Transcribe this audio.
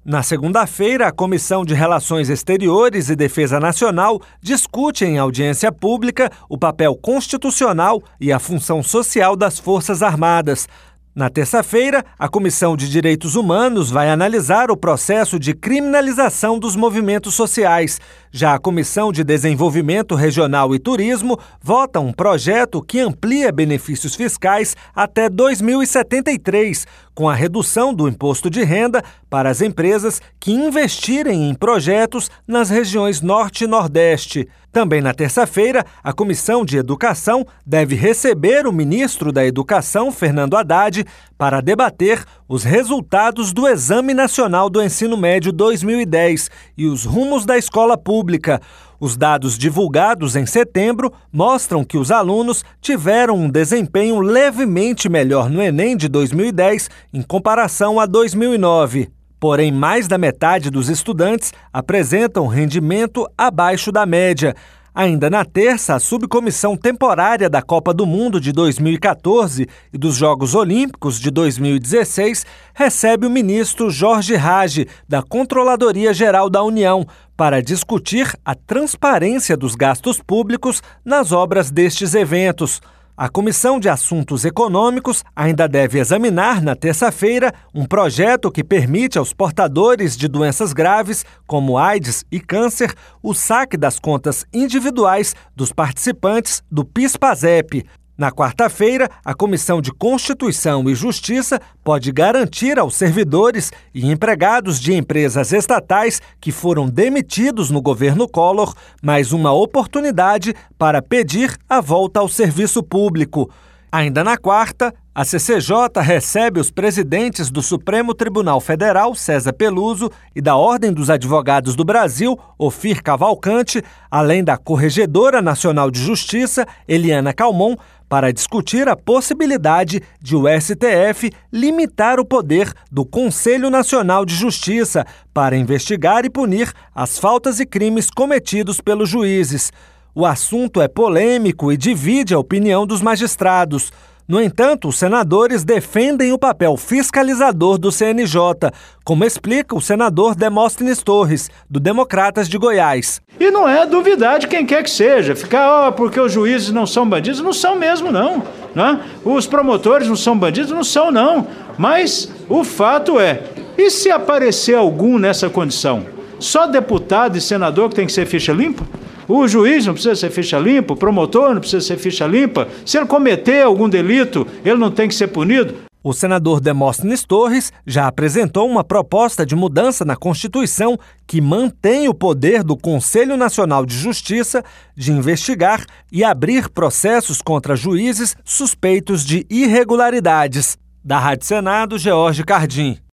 Na segunda-feira, a Comissão de Relações Exteriores e Defesa Nacional discute em audiência pública o papel constitucional e a função social das Forças Armadas. Na terça-feira, a Comissão de Direitos Humanos vai analisar o processo de criminalização dos movimentos sociais. Já a Comissão de Desenvolvimento Regional e Turismo vota um projeto que amplia benefícios fiscais até 2073, com a redução do imposto de renda para as empresas que investirem em projetos nas regiões Norte e Nordeste. Também na terça-feira, a Comissão de Educação deve receber o ministro da Educação, Fernando Haddad, para debater os resultados do Exame Nacional do Ensino Médio 2010 e os rumos da escola pública. Os dados divulgados em setembro mostram que os alunos tiveram um desempenho levemente melhor no Enem de 2010 em comparação a 2009. Porém, mais da metade dos estudantes apresentam rendimento abaixo da média. Ainda na terça, a Subcomissão Temporária da Copa do Mundo de 2014 e dos Jogos Olímpicos de 2016 recebe o ministro Jorge Rage, da Controladoria Geral da União, para discutir a transparência dos gastos públicos nas obras destes eventos. A Comissão de Assuntos Econômicos ainda deve examinar na terça-feira um projeto que permite aos portadores de doenças graves, como AIDS e câncer, o saque das contas individuais dos participantes do PIS/PASEP. Na quarta-feira, a Comissão de Constituição e Justiça pode garantir aos servidores e empregados de empresas estatais que foram demitidos no governo Collor mais uma oportunidade para pedir a volta ao serviço público. Ainda na quarta, a CCJ recebe os presidentes do Supremo Tribunal Federal, César Peluso, e da Ordem dos Advogados do Brasil, Ofir Cavalcante, além da Corregedora Nacional de Justiça, Eliana Calmon, para discutir a possibilidade de o STF limitar o poder do Conselho Nacional de Justiça para investigar e punir as faltas e crimes cometidos pelos juízes. O assunto é polêmico e divide a opinião dos magistrados. No entanto, os senadores defendem o papel fiscalizador do CNJ, como explica o senador Demóstenes Torres, do Democratas de Goiás. E não é duvidar de quem quer que seja, ficar, porque os juízes não são bandidos, não são mesmo não, né? Os promotores não são bandidos, não são não, mas o fato é, e se aparecer algum nessa condição? Só deputado e senador que tem que ser ficha limpa? O juiz não precisa ser ficha limpa, o promotor não precisa ser ficha limpa. Se ele cometer algum delito, ele não tem que ser punido? O senador Demóstenes Torres já apresentou uma proposta de mudança na Constituição que mantém o poder do Conselho Nacional de Justiça de investigar e abrir processos contra juízes suspeitos de irregularidades. Da Rádio Senado, George Cardim.